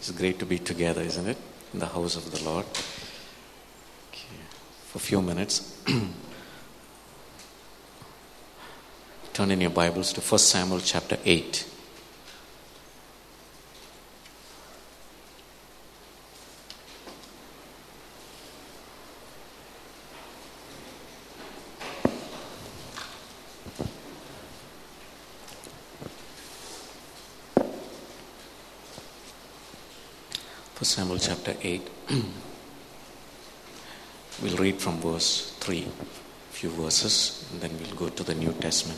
It's great to be together, isn't it? In the house of the Lord. Okay. For a few minutes. Turn in your Bibles to 1 Samuel chapter 8. Samuel chapter 8. We'll read from verse 3, a few verses, and then we'll go to the New Testament.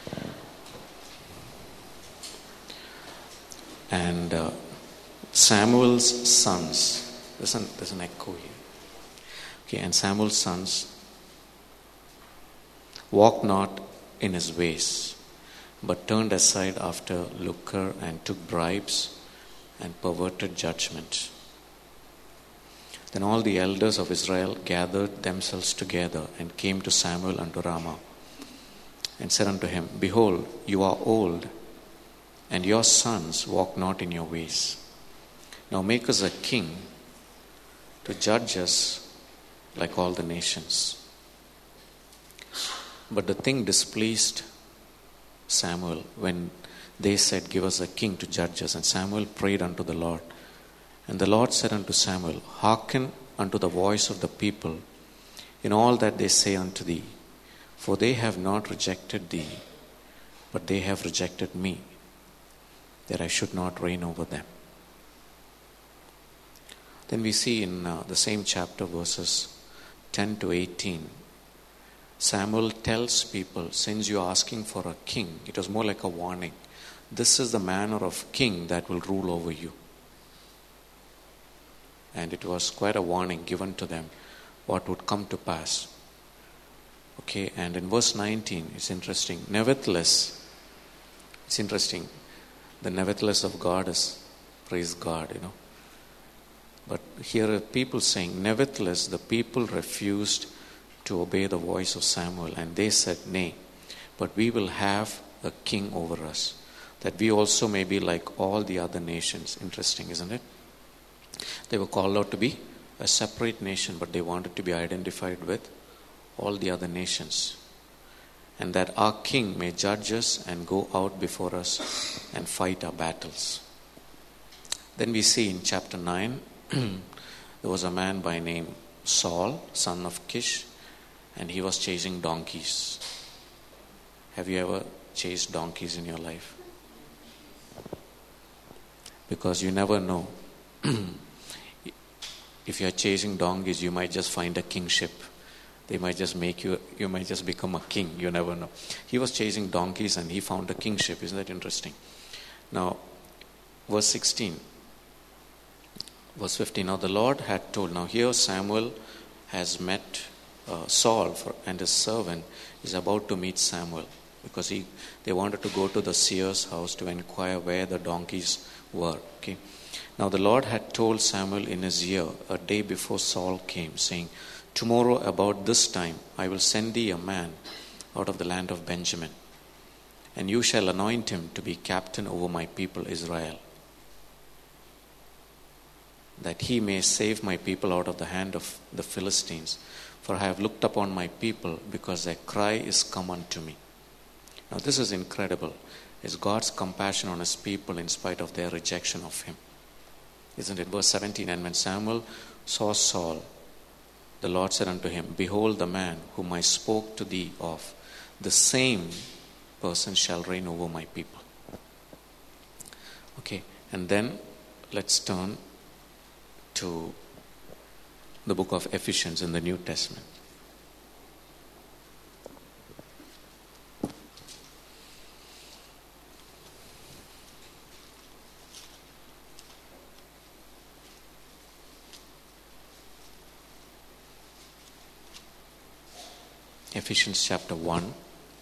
And Samuel's sons, there's an echo here. Okay, and Samuel's sons walked not in his ways, but turned aside after lucre and took bribes and perverted judgment. Then all the elders of Israel gathered themselves together and came to Samuel unto Ramah and said unto him, Behold, you are old, and your sons walk not in your ways. Now make us a king to judge us like all the nations. But the thing displeased Samuel when they said, Give us a king to judge us. And Samuel prayed unto the Lord. And the Lord said unto Samuel, Hearken unto the voice of the people in all that they say unto thee, for they have not rejected thee, but they have rejected me, that I should not reign over them. Then we see in the same chapter, verses 10 to 18, Samuel tells people, since you are asking for a king, it was more like a warning. This is the manner of king that will rule over you. And it was quite a warning given to them what would come to pass. Okay, and in verse 19, it's interesting. Nevertheless, it's interesting. The nevertheless of God is praise God, But here are people saying, nevertheless, the people refused to obey the voice of Samuel. And they said, Nay, but we will have a king over us, that we also may be like all the other nations. Interesting, isn't it? They were called out to be a separate nation, but they wanted to be identified with all the other nations. And that our king may judge us and go out before us and fight our battles. Then we see in chapter 9, there was a man by name Saul, son of Kish, and he was chasing donkeys. Have you ever chased donkeys in your life? Because you never know. If you are chasing donkeys, you might just find a kingship. They might just make you might just become a king. You never know. He was chasing donkeys and he found a kingship. Isn't that interesting? Now, verse 16. Verse 15. Now the Lord had told. Now here Samuel has met Saul and his servant is about to meet Samuel. Because they wanted to go to the seer's house to inquire where the donkeys were. Okay. Now the Lord had told Samuel in his ear a day before Saul came, saying, Tomorrow about this time I will send thee a man out of the land of Benjamin, and you shall anoint him to be captain over my people Israel, that he may save my people out of the hand of the Philistines. For I have looked upon my people, because their cry is come unto me. Now this is incredible. It's God's compassion on his people in spite of their rejection of him. Isn't it? Verse 17, and when Samuel saw Saul, the Lord said unto him, Behold the man whom I spoke to thee of, the same person shall reign over my people. Okay, and then let's turn to the book of Ephesians in the New Testament. Ephesians chapter 1,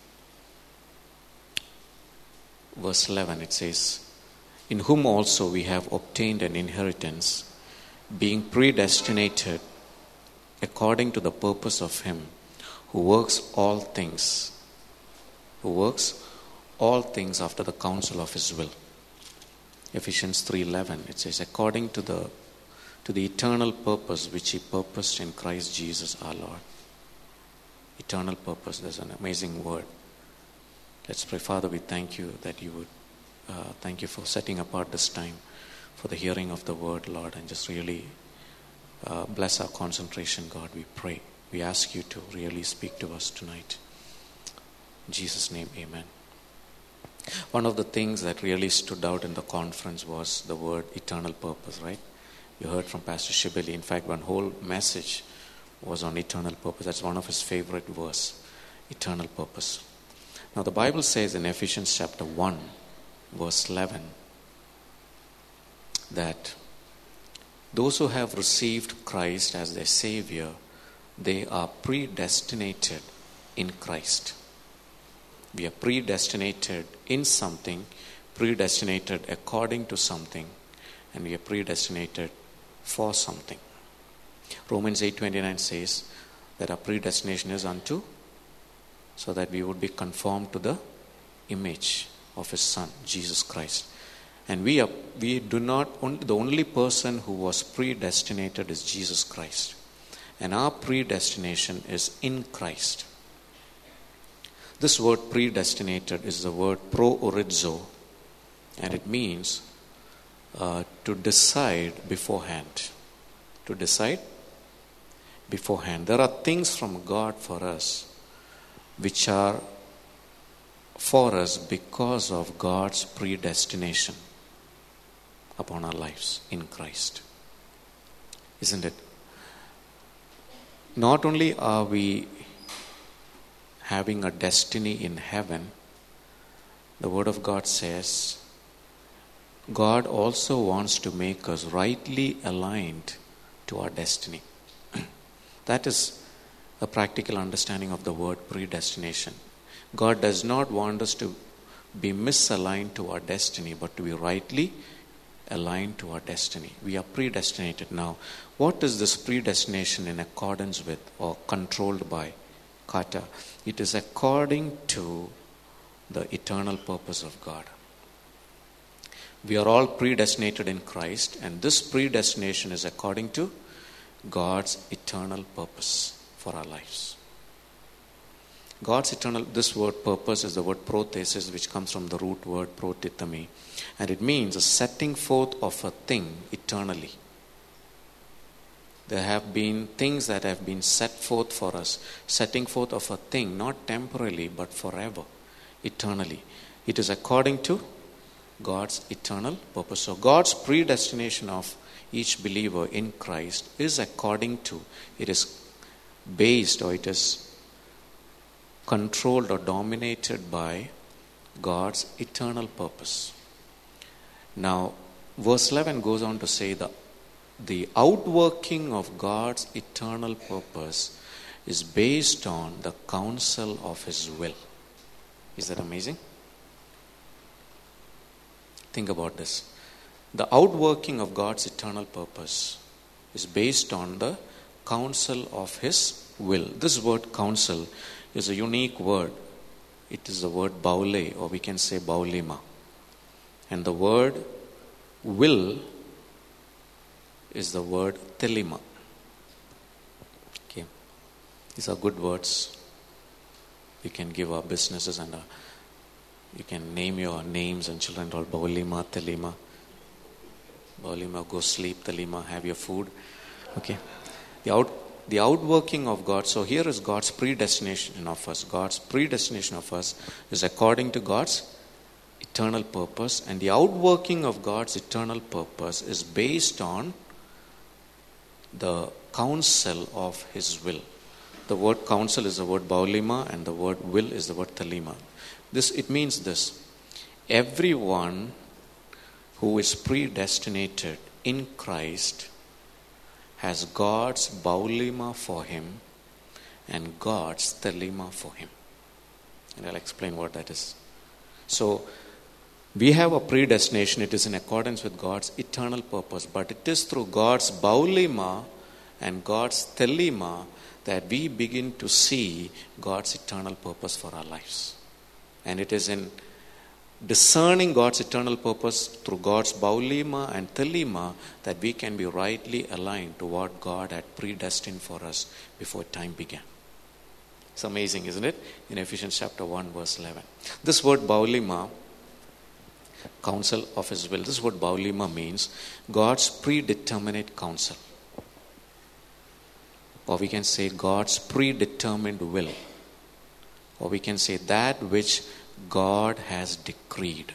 verse 11, it says, In whom also we have obtained an inheritance, being predestinated according to the purpose of him who works all things after the counsel of his will, Ephesians 3:11, it says, according to the eternal purpose which he purposed in Christ Jesus our Lord. Eternal purpose, that's an amazing word. Let's pray. Father, we thank you that you would, thank you for setting apart this time for the hearing of the word, Lord, and just really bless our concentration, God, we pray. We ask you to really speak to us tonight. In Jesus' name, amen. One of the things that really stood out in the conference was the word eternal purpose, right? You heard from Pastor Shibeli. In fact, one whole message was on eternal purpose. That's one of his favorite verse, eternal purpose. Now, the Bible says in Ephesians chapter 1, verse 11, that those who have received Christ as their Savior, they are predestinated in Christ. We are predestinated in something, predestinated according to something, and we are predestinated for something. Romans 8:29 says that our predestination is unto, so that we would be conformed to the image of his Son, Jesus Christ. And the only person who was predestinated is Jesus Christ. And our predestination is in Christ. This word predestinated is the word proorizo, and it means to decide beforehand. To decide beforehand. There are things from God for us which are for us because of God's predestination upon our lives in Christ. Isn't it? Not only are we having a destiny in heaven, the Word of God says God also wants to make us rightly aligned to our destiny. That is a practical understanding of the word predestination. God does not want us to be misaligned to our destiny, but to be rightly aligned to our destiny. We are predestinated. Now, what is this predestination in accordance with or controlled by? Kata. It is according to the eternal purpose of God. We are all predestinated in Christ, and this predestination is according to God's eternal purpose for our lives. God's eternal, this word purpose is the word prothesis, which comes from the root word protithemi, and it means a setting forth of a thing eternally. There have been things that have been set forth for us, setting forth of a thing, not temporarily, but forever, eternally. It is according to God's eternal purpose. So God's predestination of each believer in Christ is according to, it is based or it is controlled or dominated by God's eternal purpose. Now, verse 11 goes on to say the outworking of God's eternal purpose is based on the counsel of his will. Is that amazing? Think about this. The outworking of God's eternal purpose is based on the counsel of his will. This word counsel is a unique word. It is the word baule, or we can say baulima. And the word will is the word telima. Okay. These are good words. We can give our businesses and you can name your names and children all baulima, telima. Baulima, go sleep, telima, have your food. Okay. The outworking of God. So here is God's predestination of us. God's predestination of us is according to God's eternal purpose, and the outworking of God's eternal purpose is based on the counsel of his will. The word counsel is the word baulima, and the word will is the word talima. It means this: everyone who is predestinated in Christ has God's baulima for him and God's talima for him. And I'll explain what that is. So, we have a predestination. It is in accordance with God's eternal purpose. But it is through God's baulima and God's telima that we begin to see God's eternal purpose for our lives. And it is in discerning God's eternal purpose through God's Baulima and Thelema, that we can be rightly aligned to what God had predestined for us before time began. It's amazing, isn't it? In Ephesians chapter 1, verse 11. This word Baulima, counsel of his will, this word Baulima means God's predeterminate counsel. Or we can say God's predetermined will. Or we can say that which God has decreed.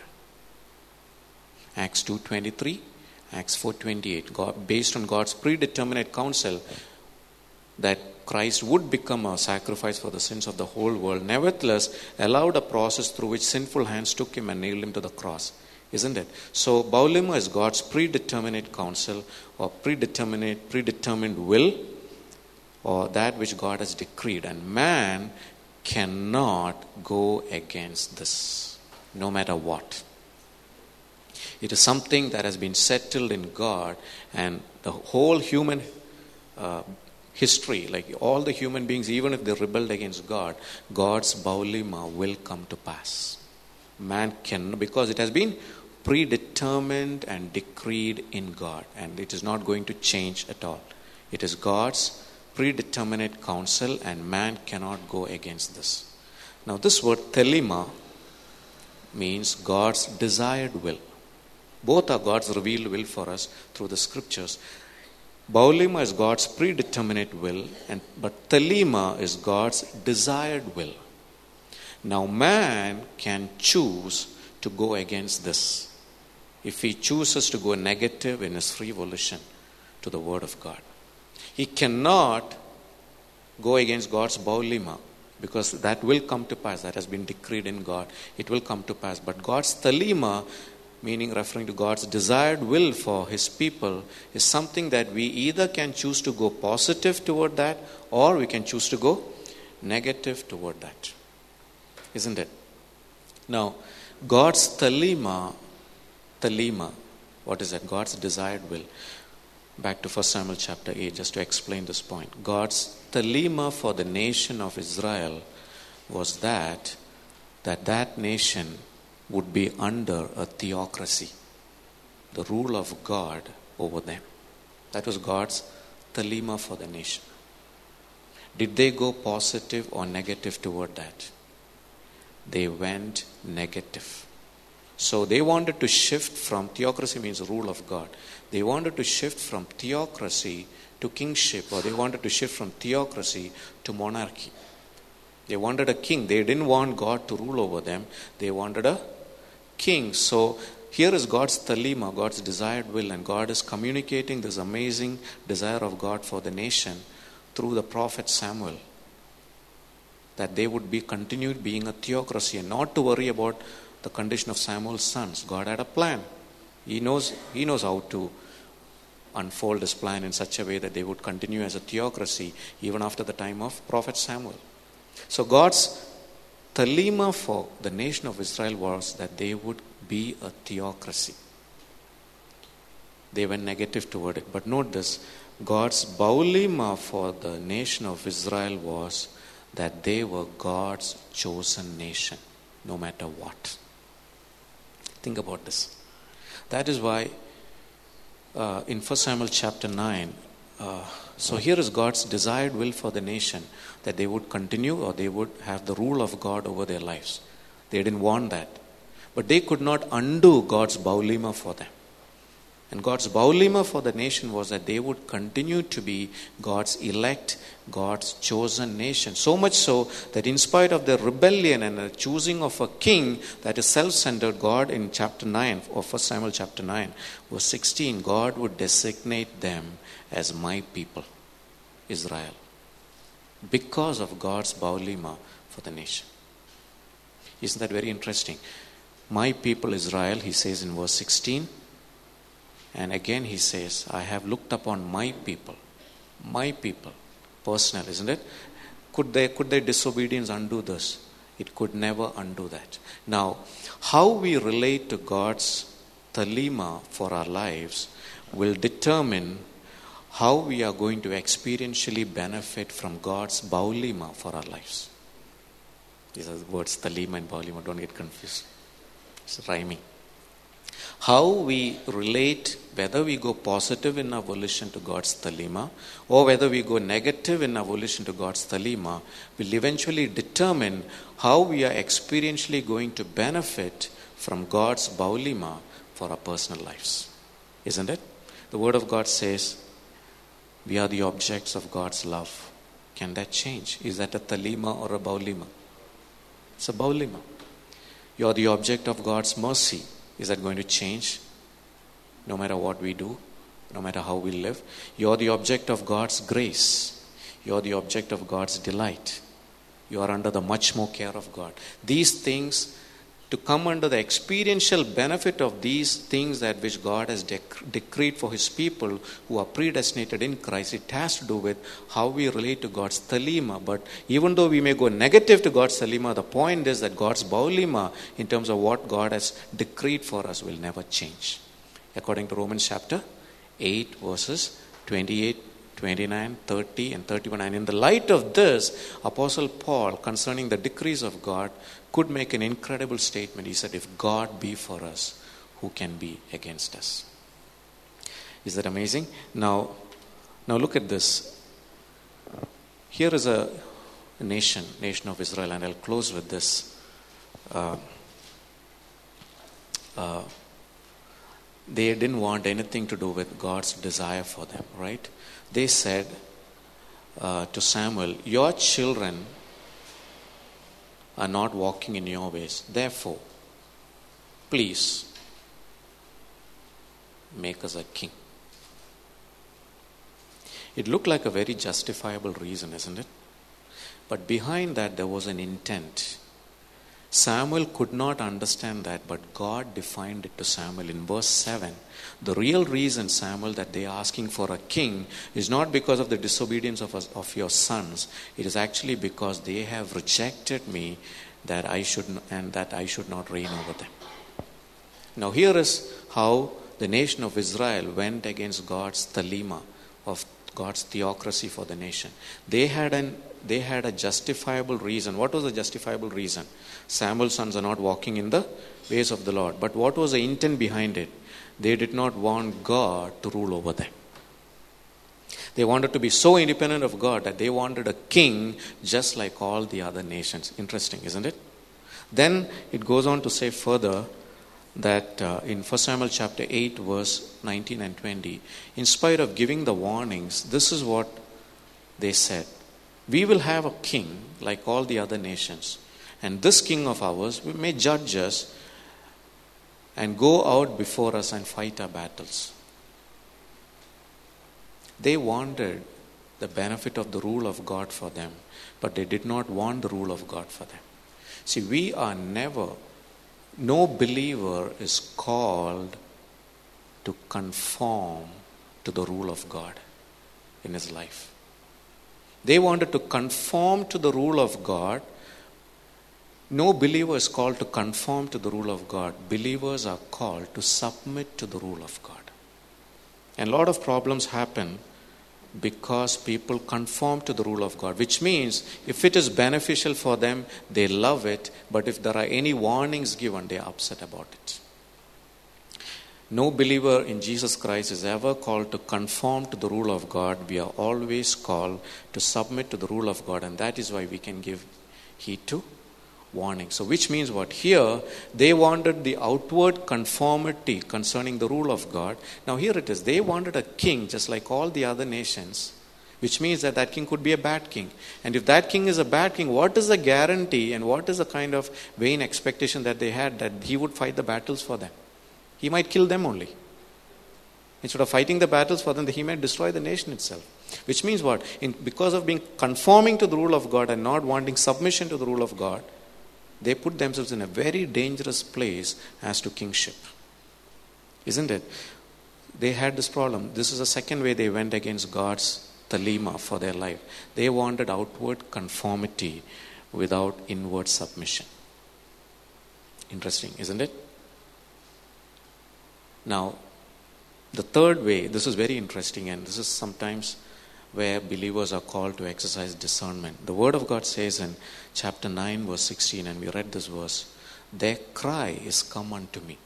Acts 2:23, Acts 4:28. God, based on God's predeterminate counsel that Christ would become a sacrifice for the sins of the whole world, nevertheless allowed a process through which sinful hands took him and nailed him to the cross. Isn't it? So Baulima is God's predeterminate counsel or predetermined will, or that which God has decreed. And man cannot go against this, no matter what. It is something that has been settled in God, and the whole human history, like all the human beings, even if they rebelled against God, God's Baulima will come to pass. Man can, because it has been predetermined and decreed in God, and it is not going to change at all. It is God's predeterminate counsel, and man cannot go against this. Now this word Thelema means God's desired will. Both are God's revealed will for us through the scriptures. Baulima is God's predeterminate will, but Thelema is God's desired will. Now man can choose to go against this if he chooses to go negative in his free volition to the word of God. He cannot go against God's Baulima, because that will come to pass. That has been decreed in God. It will come to pass. But God's Thelema, meaning referring to God's desired will for his people, is something that we either can choose to go positive toward that, or we can choose to go negative toward that. Isn't it? Now, God's Thelema, what is that? God's desired will. Back to 1 Samuel chapter 8, just to explain this point. God's Thelema for the nation of Israel was that nation would be under a theocracy, the rule of God over them. That was God's Thelema for the nation. Did they go positive or negative toward that? They went negative. So they wanted to shift from theocracy, means rule of God. They wanted to shift from theocracy to kingship, or they wanted to shift from theocracy to monarchy. They wanted a king. They didn't want God to rule over them. They wanted a king. So here is God's Thelema, God's desired will, and God is communicating this amazing desire of God for the nation through the prophet Samuel, that they would be continued being a theocracy and not to worry about the condition of Samuel's sons. God had a plan. He knows how to unfold his plan in such a way that they would continue as a theocracy even after the time of prophet Samuel. So God's Thelema for the nation of Israel was that they would be a theocracy. They went negative toward it. But note this, God's Baulima for the nation of Israel was that they were God's chosen nation, no matter what. Think about this. That is why in 1 Samuel chapter 9, so here is God's desired will for the nation, that they would continue or they would have the rule of God over their lives. They didn't want that. But they could not undo God's Baulima for them. And God's Baulima for the nation was that they would continue to be God's elect, God's chosen nation. So much so that in spite of their rebellion and the choosing of a king that is self-centered, God in chapter 9, or 1 Samuel chapter 9, verse 16, God would designate them as my people, Israel, because of God's Baulima for the nation. Isn't that very interesting? My people Israel, he says in verse 16. And again he says, I have looked upon my people, personal, isn't it? Could their disobedience undo this? It could never undo that. Now, how we relate to God's Thelema for our lives will determine how we are going to experientially benefit from God's Baulima for our lives. These are the words Thelema and Baulima, don't get confused. It's rhyming. How we relate, whether we go positive in our volition to God's Thelema or whether we go negative in our volition to God's Thelema, will eventually determine how we are experientially going to benefit from God's Baulima for our personal lives. Isn't it? The Word of God says we are the objects of God's love. Can that change? Is that a Thelema or a Baulima? It's a Baulima. You are the object of God's mercy. Is that going to change? No matter what we do, no matter how we live. You are the object of God's grace. You are the object of God's delight. You are under the much more care of God. These things, to come under the experiential benefit of these things that which God has decreed for His people who are predestinated in Christ, it has to do with how we relate to God's Thelema. But even though we may go negative to God's Thelema, the point is that God's Baulima, in terms of what God has decreed for us, will never change. According to Romans chapter 8, verses 28, 29, 30 and 31. And in the light of this, Apostle Paul, concerning the decrees of God, could make an incredible statement. He said, if God be for us, who can be against us? Is that amazing? Now look at this. Here is a nation of Israel, and I'll close with this. They didn't want anything to do with God's desire for them, right? They said to Samuel, your children are not walking in your ways. Therefore, please make us a king. It looked like a very justifiable reason, isn't it? But behind that there was an intent. Samuel could not understand that, but God defined it to Samuel in verse 7. The real reason, Samuel, that they are asking for a king is not because of the disobedience of your sons. It is actually because they have rejected me that I should not reign over them. Now here is how the nation of Israel went against God's Thelema, of God's theocracy for the nation. They had a justifiable reason. What was the justifiable reason? Samuel's sons are not walking in the ways of the Lord. But what was the intent behind it? They did not want God to rule over them. They wanted to be so independent of God that they wanted a king just like all the other nations. Interesting, isn't it? Then it goes on to say further that in 1 Samuel chapter 8 verse 19 and 20, in spite of giving the warnings, this is what they said. We will have a king like all the other nations, and this king of ours may judge us and go out before us and fight our battles. They wanted the benefit of the rule of God for them, but they did not want the rule of God for them. See, no believer is called to conform to the rule of God in his life. They wanted to conform to the rule of God. No believer is called to conform to the rule of God. Believers are called to submit to the rule of God. And a lot of problems happen because people conform to the rule of God, which means if it is beneficial for them, they love it. But if there are any warnings given, they are upset about it. No believer in Jesus Christ is ever called to conform to the rule of God. We are always called to submit to the rule of God, and that is why we can give heed to warning. So which means what? Here they wanted the outward conformity concerning the rule of God. Now here it is. They wanted a king just like all the other nations, which means that king could be a bad king. And if that king is a bad king, what is the guarantee and what is the kind of vain expectation that they had that he would fight the battles for them? He might kill them only. Instead of fighting the battles for them, he might destroy the nation itself. Which means what? Because of being conforming to the rule of God and not wanting submission to the rule of God, they put themselves in a very dangerous place as to kingship. Isn't it? They had this problem. This is the second way they went against God's Thelema for their life. They wanted outward conformity without inward submission. Interesting, isn't it? Now, the third way, this is very interesting, and this is sometimes where believers are called to exercise discernment. The Word of God says in chapter 9 verse 16, and we read this verse, their cry is come unto me.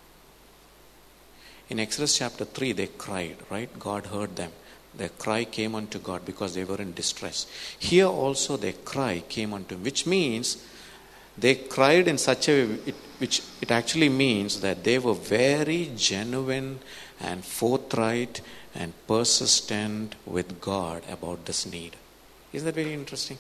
In Exodus chapter 3, they cried, right? God heard them. Their cry came unto God because they were in distress. Here also their cry came unto him, which means they cried in such a way, which it actually means that they were very genuine and forthright and persistent with God about this need. Isn't that very interesting?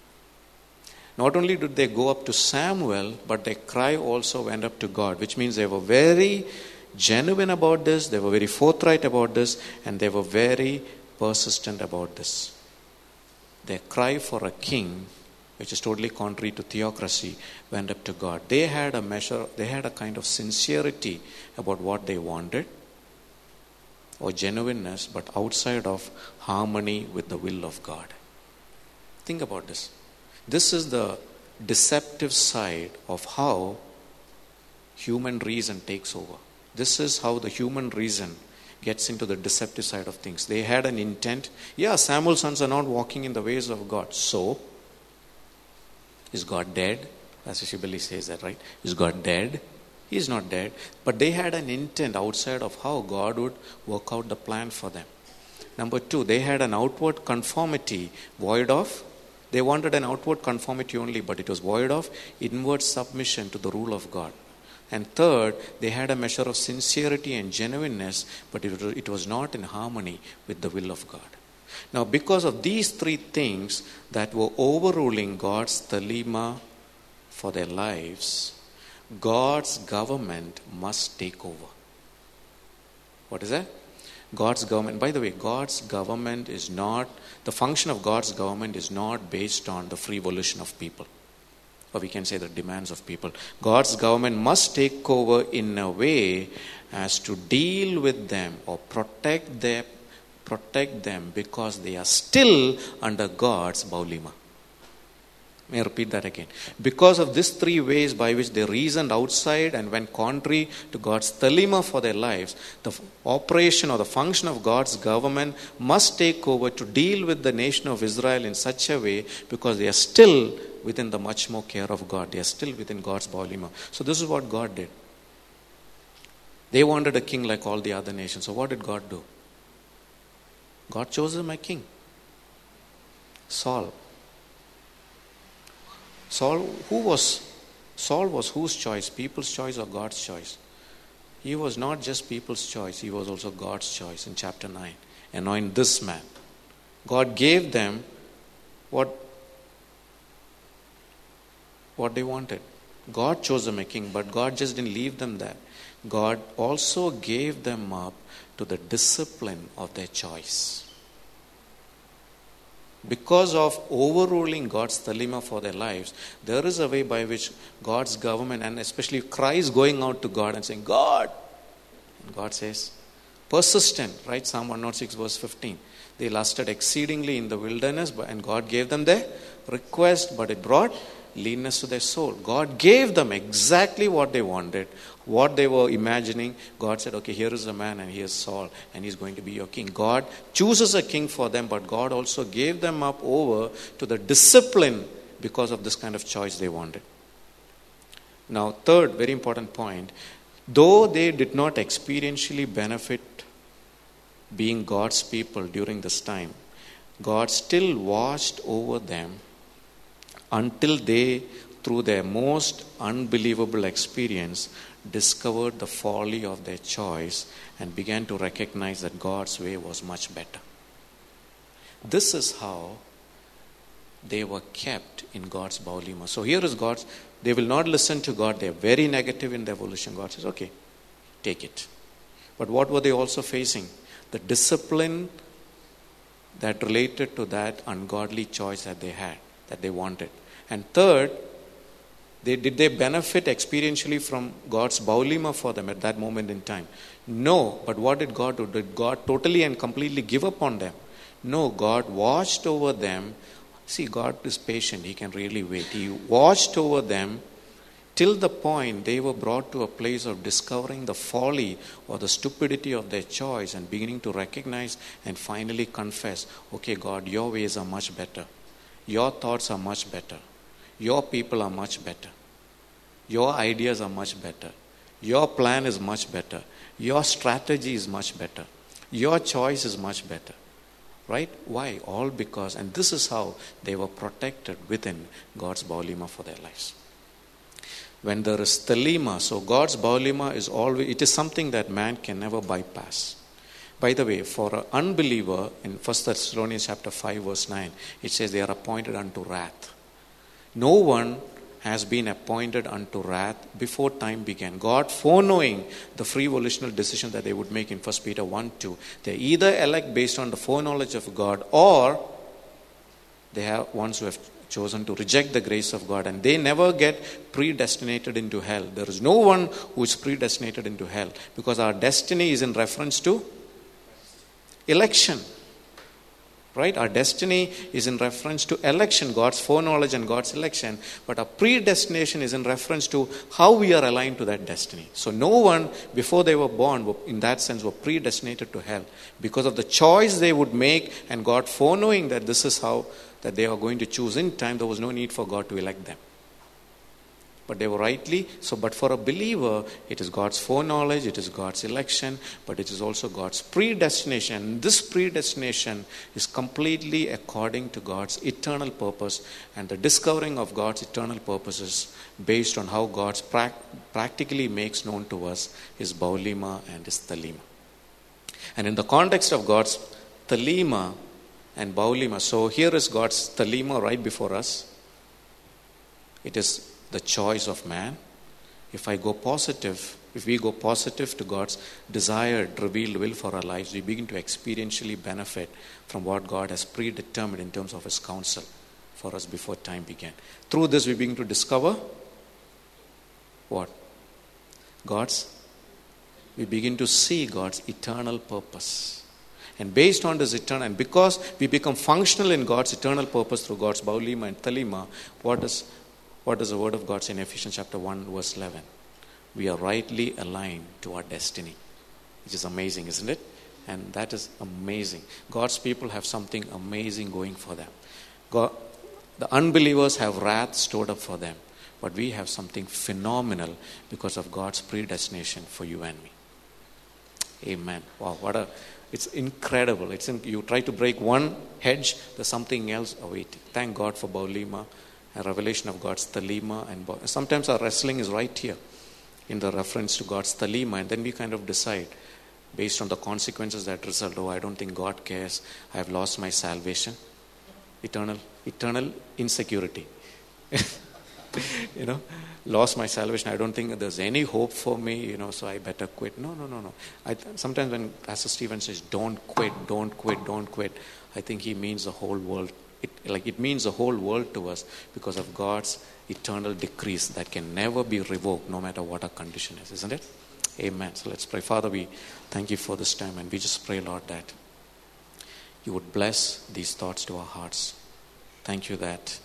Not only did they go up to Samuel, but their cry also went up to God, which means they were very genuine about this, they were very forthright about this, and they were very persistent about this. Their cry for a king, which is totally contrary to theocracy, went up to God. They had a kind of sincerity about what they wanted, or genuineness, but outside of harmony with the will of God. Think about this. This is the deceptive side of how human reason takes over. This is how the human reason gets into the deceptive side of things. They had an intent. Yeah, Samuel's sons are not walking in the ways of God. So, is God dead? Pastor Shibali says that, right? Is God dead? He is not dead. But they had an intent outside of how God would work out the plan for them. Number two, they had an outward conformity void of. They wanted an outward conformity only, but it was void of inward submission to the rule of God. And third, they had a measure of sincerity and genuineness, but it was not in harmony with the will of God. Now, because of these three things that were overruling God's thelema for their lives, God's government must take over. What is that? God's government. By the way, God's government is not, the function of God's government is not based on the free volition of people. Or we can say the demands of people. God's government must take over in a way as to deal with them or protect them because they are still under God's baulima. May I repeat that again? Because of these three ways by which they reasoned outside and went contrary to God's thelema for their lives, the operation or the function of God's government must take over to deal with the nation of Israel in such a way because they are still within the much more care of God. They are still within God's baulima. So this is what God did. They wanted a king like all the other nations. So what did God do? God chose them a king. Saul. Saul was whose choice? People's choice or God's choice? He was not just people's choice, he was also God's choice in chapter 9. Anoint this man. God gave them what they wanted. God chose them a king, but God just didn't leave them there. God also gave them up to the discipline of their choice. Because of overruling God's thelema for their lives, there is a way by which God's government, and especially cries going out to God and saying, God. And God says, persistent, right? Psalm 106 verse 15. They lusted exceedingly in the wilderness, and God gave them their request, but it brought leanness to their soul. God gave them exactly what they wanted, what they were imagining. God said, okay, here is a man and here's Saul and he's going to be your king. God chooses a king for them, but God also gave them up over to the discipline because of this kind of choice they wanted. Now, third, very important point, though they did not experientially benefit being God's people during this time, God still watched over them until they, through their most unbelievable experience, discovered the folly of their choice and began to recognize that God's way was much better. This is how they were kept in God's baulima. So here is God's, they will not listen to God. They are very negative in their volition. God says, okay, take it. But what were they also facing? The discipline that related to that ungodly choice that they had, that they wanted. And third, did they benefit experientially from God's baulima for them at that moment in time? No. But what did God do? Did God totally and completely give up on them? No. God watched over them. See, God is patient. He can really wait. He watched over them till the point they were brought to a place of discovering the folly or the stupidity of their choice and beginning to recognize and finally confess, okay, God, your ways are much better. Your thoughts are much better. Your people are much better. Your ideas are much better. Your plan is much better. Your strategy is much better. Your choice is much better. Right? Why? All because, and this is how they were protected within God's Baalima for their lives. When there is Thelema, so God's Baalima is always, it is something that man can never bypass. By the way, for an unbeliever, in 1 Thessalonians chapter 5 verse 9, it says they are appointed unto wrath. No one has been appointed unto wrath before time began. God, foreknowing the free volitional decision that they would make in 1 Peter 1:2, they either elect based on the foreknowledge of God, or they are ones who have chosen to reject the grace of God, and they never get predestinated into hell. There is no one who is predestinated into hell, because our destiny is in reference to election. Right? Our destiny is in reference to election, God's foreknowledge and God's election. But our predestination is in reference to how we are aligned to that destiny. So no one, before they were born, in that sense, were predestinated to hell. Because of the choice they would make, and God foreknowing that this is how that they are going to choose in time, there was no need for God to elect them. But they were rightly, but for a believer, it is God's foreknowledge, it is God's election, but it is also God's predestination. This predestination is completely according to God's eternal purpose, and the discovering of God's eternal purposes based on how God practically makes known to us his Baalima and his Thelema. And in the context of God's Thelema and Baalima, so here is God's Thelema right before us. It is the choice of man. If we go positive to God's desired, revealed will for our lives, we begin to experientially benefit from what God has predetermined in terms of his counsel for us before time began. Through this, we begin to discover what? We begin to see God's eternal purpose. And based on this eternal, and because we become functional in God's eternal purpose through God's Baalima and Thelema, what does the word of God say in Ephesians chapter 1 verse 11? We are rightly aligned to our destiny. Which is amazing, isn't it? And that is amazing. God's people have something amazing going for them. The unbelievers have wrath stored up for them. But we have something phenomenal because of God's predestination for you and me. Amen. Wow, it's incredible. You try to break one hedge, there's something else awaiting. Thank God for Baalima. A revelation of God's Thelema. And sometimes our wrestling is right here in the reference to God's Thelema, and then we kind of decide based on the consequences that result. I don't think God cares. I have lost my salvation. Eternal insecurity. Lost my salvation. I don't think there's any hope for me, so I better quit. No. Sometimes when Pastor Stephen says, don't quit, I think he means the whole world. It means the whole world to us because of God's eternal decrees that can never be revoked no matter what our condition is, isn't it? Amen. So let's pray. Father, we thank you for this time, and we just pray, Lord, that you would bless these thoughts to our hearts. Thank you that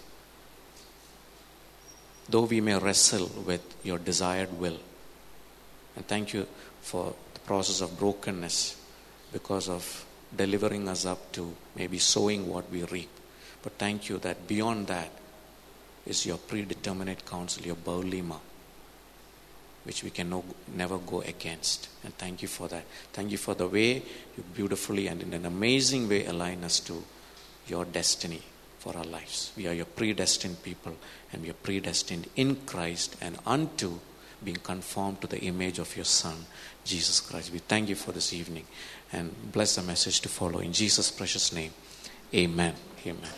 though we may wrestle with your desired will, and thank you for the process of brokenness because of delivering us up to maybe sowing what we reap. But thank you that beyond that is your predeterminate counsel, your Baalima, which we can never go against. And thank you for that. Thank you for the way you beautifully and in an amazing way align us to your destiny for our lives. We are your predestined people, and we are predestined in Christ and unto being conformed to the image of your Son, Jesus Christ. We thank you for this evening, and bless the message to follow. In Jesus' precious name, amen. Amen.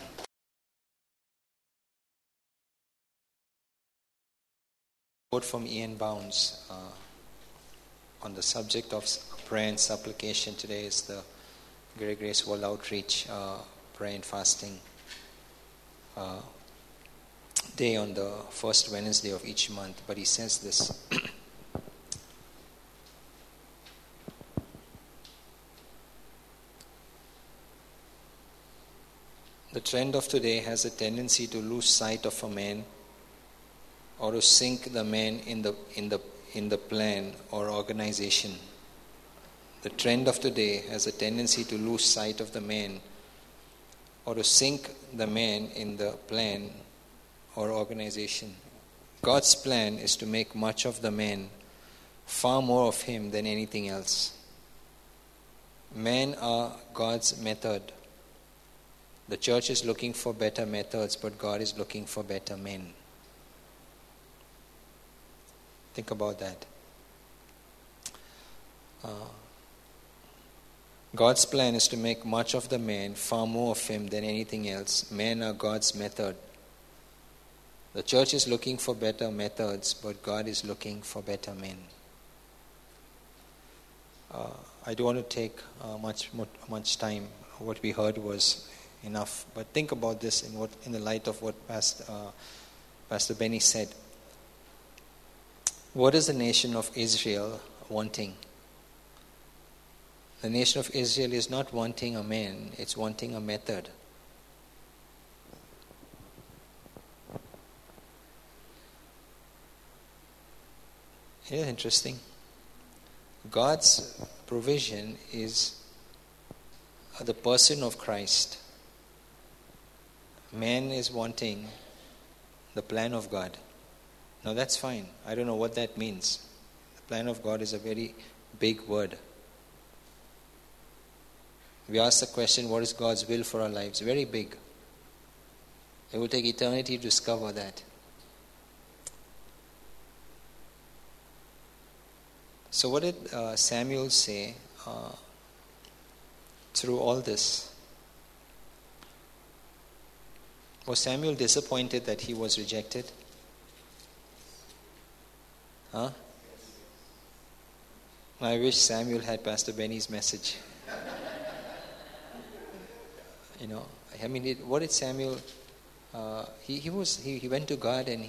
Quote from Ian Bounds on the subject of prayer and supplication. Today is the Great Grace World Outreach prayer and fasting day on the first Wednesday of each month. But he says this: the trend of today has a tendency to lose sight of a man, or to sink the man in the plan or organization. The trend of today has a tendency to lose sight of the man, or to sink the man in the plan or organization. God's plan is to make much of the man, far more of him than anything else. Men are God's method. The church is looking for better methods, but God is looking for better men. Think about that. God's plan is to make much of the man, far more of him than anything else. Men are God's method. The church is looking for better methods, but God is looking for better men. I don't want to take much time. What we heard was enough. But think about this in the light of what Pastor Benny said. What is the nation of Israel wanting? The nation of Israel is not wanting a man, it's wanting a method. Isn't it interesting? God's provision is the person of Christ. Man is wanting the plan of God. Now that's fine. I don't know what that means. The plan of God is a very big word. We ask the question, what is God's will for our lives? Very big. It will take eternity to discover that. So what did Samuel say through all this? Was Samuel disappointed that he was rejected? Huh? I wish Samuel had Pastor Benny's message. What did Samuel? He went to God and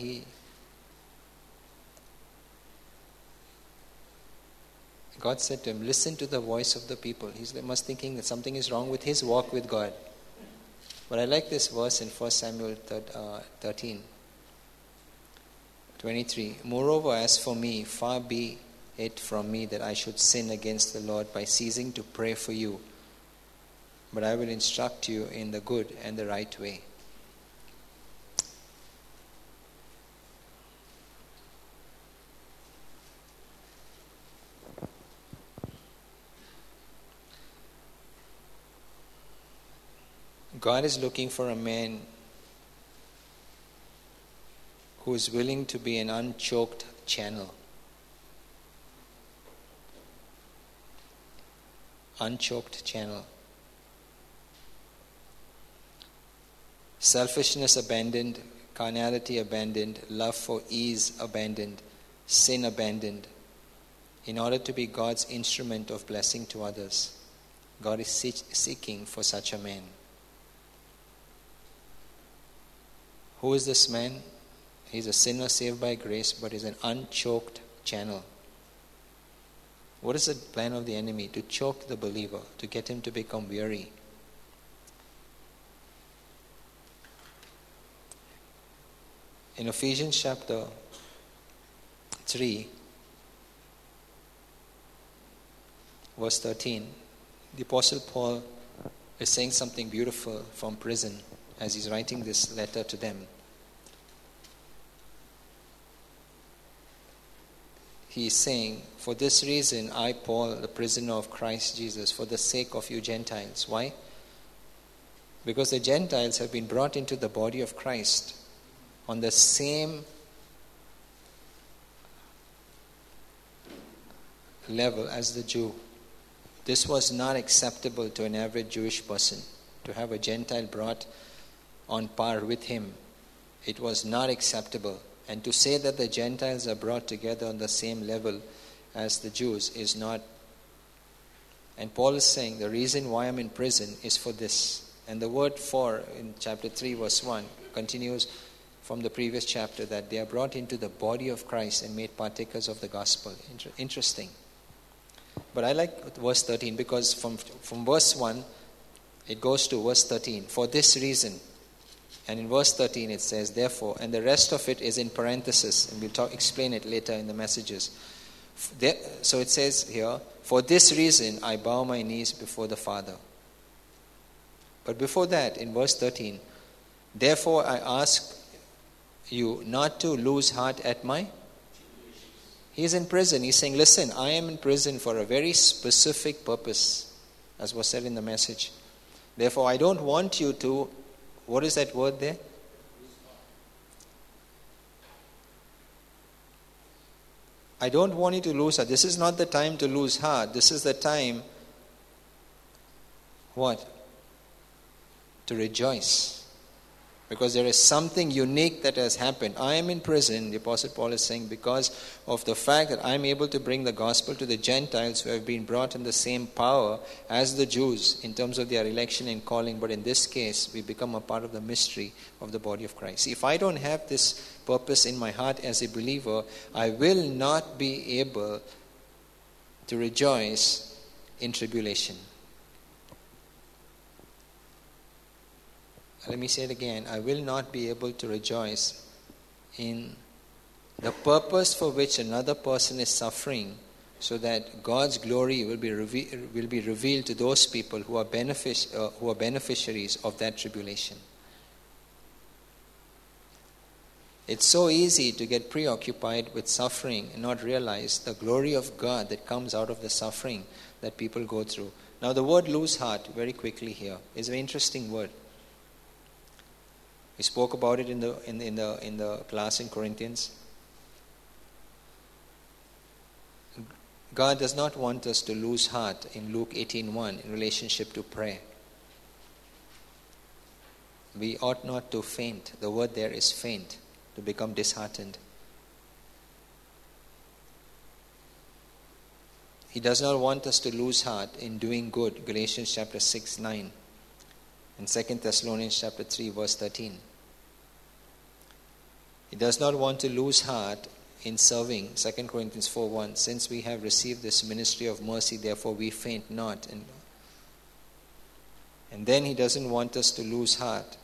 God said to him, listen to the voice of the people. He must thinking that something is wrong with his walk with God. But I like this verse in 1 Samuel 13:23. Moreover, as for me, far be it from me that I should sin against the Lord by ceasing to pray for you. But I will instruct you in the good and the right way. God is looking for a man who is willing to be an unchoked channel. Unchoked channel. Selfishness abandoned, carnality abandoned, love for ease abandoned, sin abandoned, in order to be God's instrument of blessing to others. God is seeking for such a man. Who is this man? He's a sinner saved by grace, but is an unchoked channel. What is the plan of the enemy? To choke the believer, to get him to become weary. In Ephesians chapter 3, verse 13, the Apostle Paul is saying something beautiful from prison as he's writing this letter to them. He is saying, for this reason, I, Paul, the prisoner of Christ Jesus, for the sake of you Gentiles. Why? Because the Gentiles have been brought into the body of Christ on the same level as the Jew. This was not acceptable to an average Jewish person, to have a Gentile brought on par with him. It was not acceptable. And to say that the Gentiles are brought together on the same level as the Jews is not. And Paul is saying the reason why I'm in prison is for this. And the word for in chapter 3 verse 1 continues from the previous chapter, that they are brought into the body of Christ and made partakers of the gospel. Interesting. But I like verse 13 because from verse 1 it goes to verse 13. For this reason. And in verse 13 it says, therefore, and the rest of it is in parenthesis, and we'll explain it later in the messages. So it says here, for this reason I bow my knees before the Father. But before that, in verse 13, therefore I ask you not to lose heart at my... He's in prison. He's saying, listen, I am in prison for a very specific purpose, as was said in the message. Therefore, I don't want you to... What is that word there? I don't want you to lose heart. This is not the time to lose heart. This is the time... What? To rejoice. Because there is something unique that has happened. I am in prison, the Apostle Paul is saying, because of the fact that I am able to bring the gospel to the Gentiles who have been brought in the same power as the Jews in terms of their election and calling. But in this case, we become a part of the mystery of the body of Christ. If I don't have this purpose in my heart as a believer, I will not be able to rejoice in tribulation. Let me say it again. I will not be able to rejoice in the purpose for which another person is suffering, so that God's glory will be revealed to those people who are beneficiaries of that tribulation. It's so easy to get preoccupied with suffering and not realize the glory of God that comes out of the suffering that people go through. Now, the word lose heart, very quickly here, is an interesting word. We spoke about it in the class in Corinthians. God does not want us to lose heart in Luke 18:1 in relationship to prayer. We ought not to faint. The word there is faint, to become disheartened. He does not want us to lose heart in doing good. Galatians chapter 6:9. In 2 Thessalonians chapter 3 verse 13. He does not want to lose heart in serving. 2 Corinthians 4:1. Since we have received this ministry of mercy, therefore we faint not. And then he doesn't want us to lose heart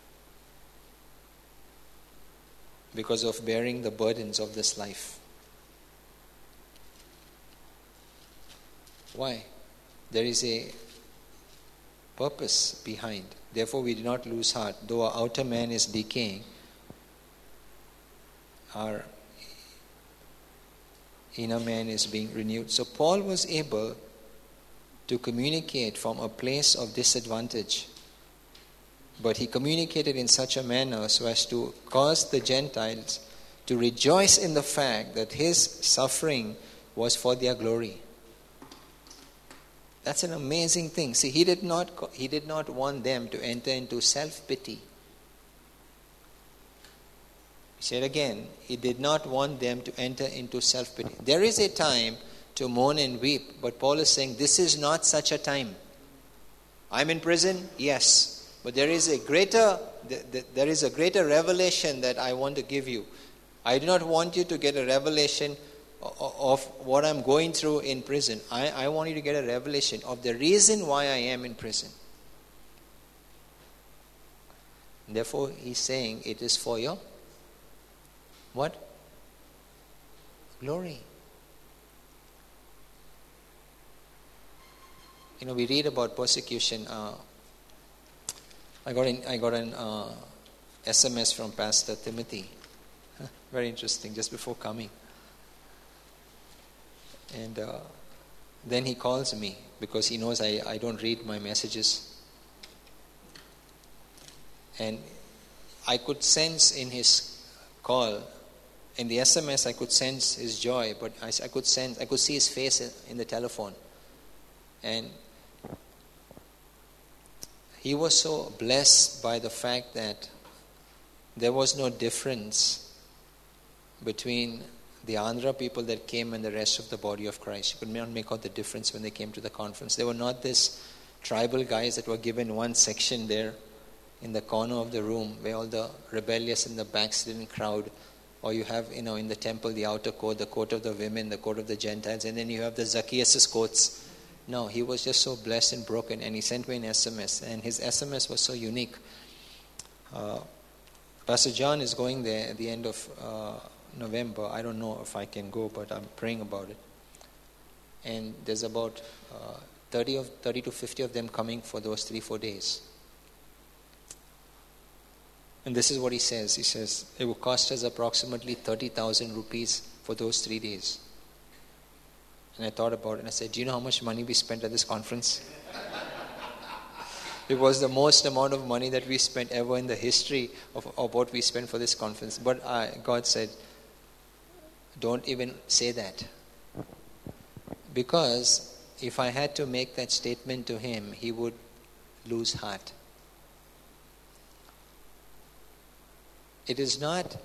because of bearing the burdens of this life. Why? There is a purpose behind. Therefore we do not lose heart. Though our outer man is decaying, our inner man is being renewed. So Paul was able to communicate from a place of disadvantage. But he communicated in such a manner so as to cause the Gentiles to rejoice in the fact that his suffering was for their glory. That's an amazing thing. See, he did not want them to enter into self-pity. He said again, he did not want them to enter into self-pity. There is a time to mourn and weep, but Paul is saying this is not such a time. I'm in prison, yes, but there is a greater revelation that I want to give you. I do not want you to get a revelation of what I'm going through in prison. I want you to get a revelation of the reason why I am in prison. Therefore, he's saying it is for your what? Glory. We read about persecution. I got an SMS from Pastor Timothy. Very interesting, just before coming. And then he calls me because he knows I don't read my messages. And I could sense in his call, in the SMS, I could sense his joy, but I could see his face in the telephone. And he was so blessed by the fact that there was no difference between the Andhra people that came and the rest of the body of Christ. You could not make out the difference when they came to the conference. They were not this tribal guys that were given one section there in the corner of the room where all the rebellious and the backslidden crowd, or you have, in the temple, the outer court, the court of the women, the court of the Gentiles, and then you have the Zacchaeus' courts. No, he was just so blessed and broken, and he sent me an SMS, and his SMS was so unique. Pastor John is going there at the end of November. I don't know if I can go, but I'm praying about it. And there's about 30 to 50 of them coming for those 3-4 days. And this is what he says. He says, it will cost us approximately 30,000 rupees for those 3 days. And I thought about it and I said, do you know how much money we spent at this conference? It was the most amount of money that we spent ever in the history of what we spent for this conference. But God said, don't even say that. Because if I had to make that statement to him, he would lose heart. It is not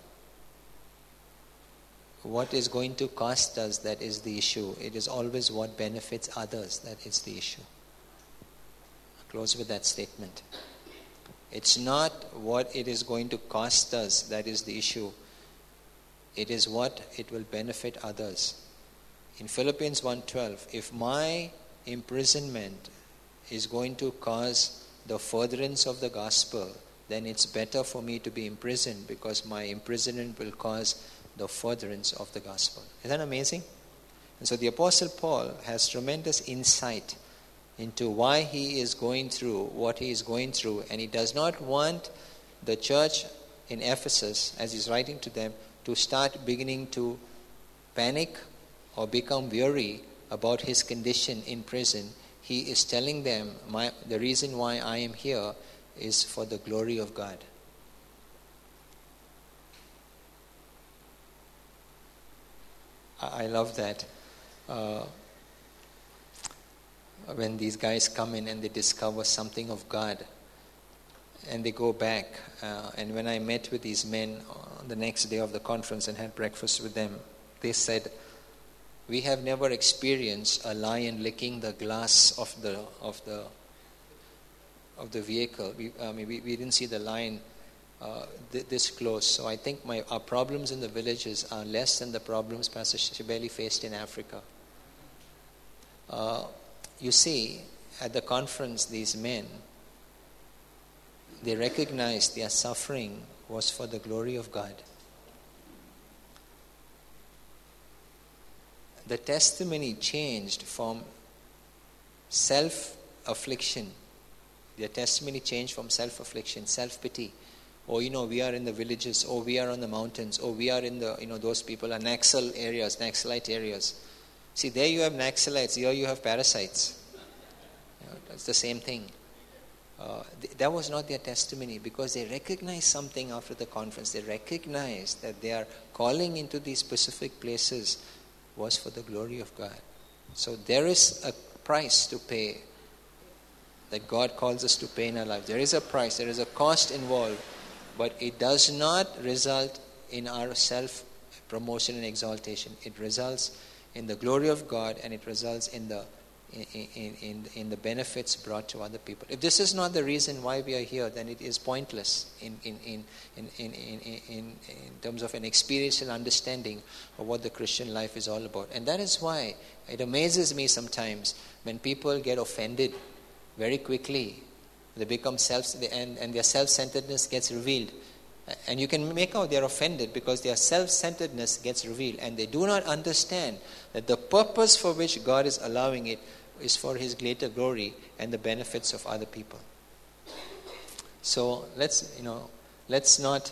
what is going to cost us that is the issue. It is always what benefits others that is the issue. I'll close with that statement. It's not what it is going to cost us that is the issue. It is what it will benefit others. In Philippians 1:12, if my imprisonment is going to cause the furtherance of the gospel, then it's better for me to be imprisoned because my imprisonment will cause the furtherance of the gospel. Isn't that amazing? And so the Apostle Paul has tremendous insight into why he is going through what he is going through, and he does not want the church in Ephesus, as he's writing to them, to start beginning to panic or become weary about his condition in prison. He is telling them, the reason why I am here is for the glory of God. I love that. When these guys come in and they discover something of God and they go back. And when I met with these men on the next day of the conference and had breakfast with them, they said, we have never experienced a lion licking the glass of the vehicle. We didn't see the lion this close. So I think our problems in the villages are less than the problems Pastor Shibeli faced in Africa. You see, at the conference, these men, they recognized their suffering was for the glory of God. The testimony changed from self-affliction. Their testimony changed from self-affliction, self-pity. Oh, we are in the villages. Oh, we are on the mountains. Oh, we are in the, those people are Naxalite areas. See, there you have Naxalites. Here you have parasites. It's the same thing. That was not their testimony because they recognized something after the conference. They recognized that they are calling into these specific places was for the glory of God. So there is a price to pay that God calls us to pay in our life. There is a price. There is a cost involved. But it does not result in our self-promotion and exaltation. It results in the glory of God, and it results in the benefits brought to other people. If this is not the reason why we are here, then it is pointless in terms of an experiential understanding of what the Christian life is all about. And that is why it amazes me sometimes when people get offended very quickly. They become and their self-centeredness gets revealed. And you can make out they're offended because their self-centeredness gets revealed. And they do not understand that the purpose for which God is allowing it is for His greater glory and the benefits of other people. So let's not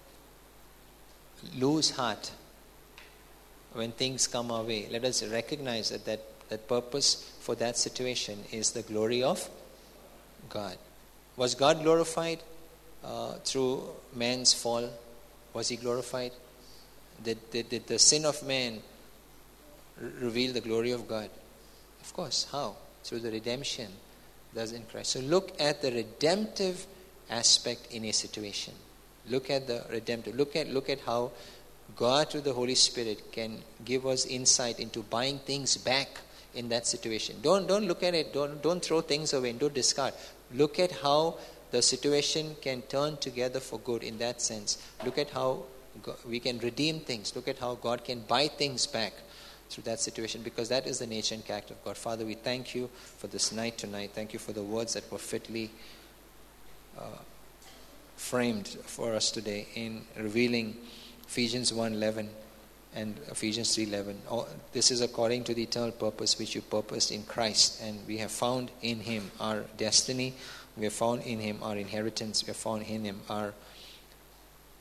lose heart when things come our way. Let us recognize that purpose for that situation is the glory of God. Was God glorified through man's fall? Was He glorified? Did the sin of man reveal the glory of God? Of course. How? Through the redemption that's in Christ. So look at the redemptive aspect in a situation. Look at the redemptive. Look at how God through the Holy Spirit can give us insight into buying things back in that situation. Don't look at it. Don't throw things away and don't discard. Look at how the situation can turn together for good in that sense. Look at how we can redeem things. Look at how God can buy things back through that situation, because that is the nature and character of God. Father, we thank you for this night tonight. Thank you for the words that were fitly framed for us today in revealing Ephesians 1:11 and Ephesians 3:11. This is according to the eternal purpose which you purposed in Christ, and we have found in Him our destiny. We have found in Him our inheritance. We have found in Him our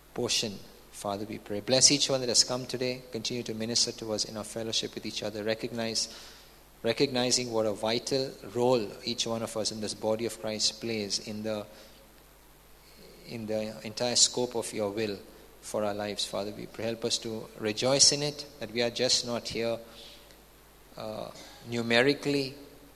portion. Father, we pray. Bless each one that has come today. Continue to minister to us in our fellowship with each other. Recognizing what a vital role each one of us in this body of Christ plays in the entire scope of your will for our lives. Father, we pray. Help us to rejoice in it, that we are just not here numerically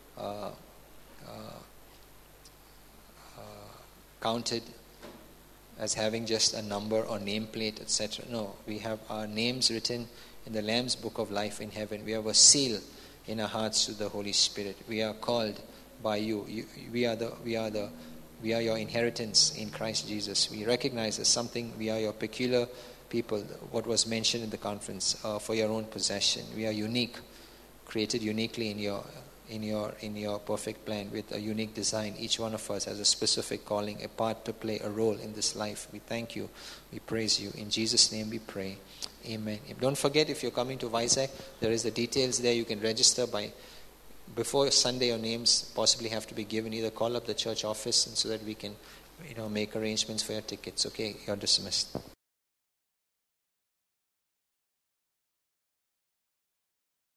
counted as having just a number or nameplate, etc. No, we have our names written in the Lamb's book of life in heaven. We have a seal in our hearts to the Holy Spirit. We are called by you. We are your inheritance in Christ Jesus. We recognize as something, we are your peculiar people, what was mentioned in the conference, for your own possession. We are unique, created uniquely in your perfect plan with a unique design. Each one of us has a specific calling, a part to play, a role in this life. We thank you. We praise you. In Jesus' name we pray. Amen. Don't forget, if you're coming to Vizag, there is the details there. You can register before Sunday. Your names possibly have to be given. Either call up the church office and so that we can make arrangements for your tickets. Okay, you're dismissed.